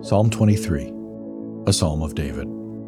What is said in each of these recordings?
Psalm 23, a psalm of David.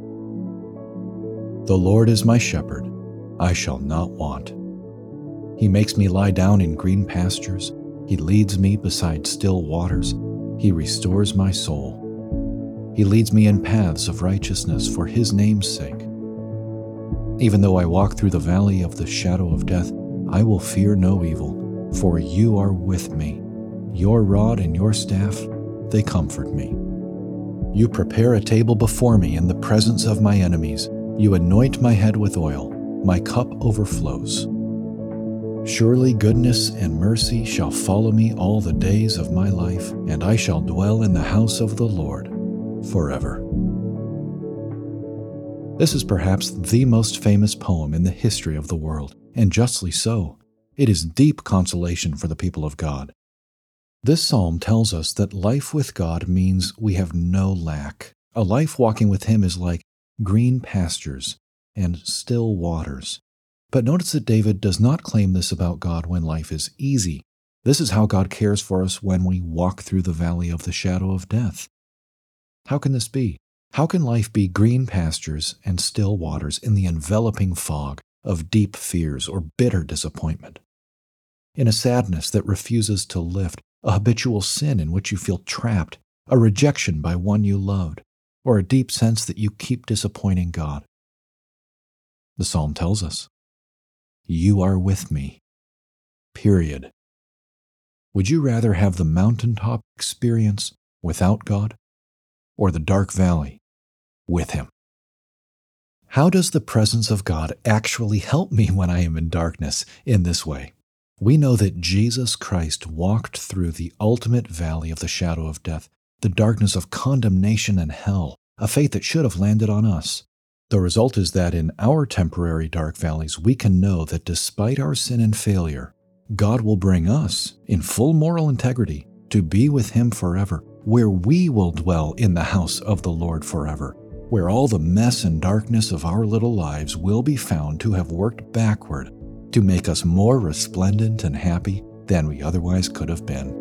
The Lord is my shepherd, I shall not want. He makes me lie down in green pastures. He leads me beside still waters. He restores my soul. He leads me in paths of righteousness for his name's sake. Even though I walk through the valley of the shadow of death, I will fear no evil, for you are with me. Your rod and your staff, they comfort me. You prepare a table before me in the presence of my enemies. You anoint my head with oil. My cup overflows. Surely goodness and mercy shall follow me all the days of my life, and I shall dwell in the house of the Lord forever. This is perhaps the most famous poem in the history of the world, and justly so. It is deep consolation for the people of God. This psalm tells us that life with God means we have no lack. A life walking with Him is like green pastures and still waters. But notice that David does not claim this about God when life is easy. This is how God cares for us when we walk through the valley of the shadow of death. How can this be? How can life be green pastures and still waters in the enveloping fog of deep fears or bitter disappointment? In a sadness that refuses to lift, a habitual sin in which you feel trapped, a rejection by one you loved, or a deep sense that you keep disappointing God? The psalm tells us, you are with me. Period. Would you rather have the mountaintop experience without God, or the dark valley with Him? How does the presence of God actually help me when I am in darkness in this way? We know that Jesus Christ walked through the ultimate valley of the shadow of death, the darkness of condemnation and hell, a fate that should have landed on us. The result is that in our temporary dark valleys, we can know that despite our sin and failure, God will bring us, in full moral integrity, to be with Him forever, where we will dwell in the house of the Lord forever, where all the mess and darkness of our little lives will be found to have worked backward to make us more resplendent and happy than we otherwise could have been.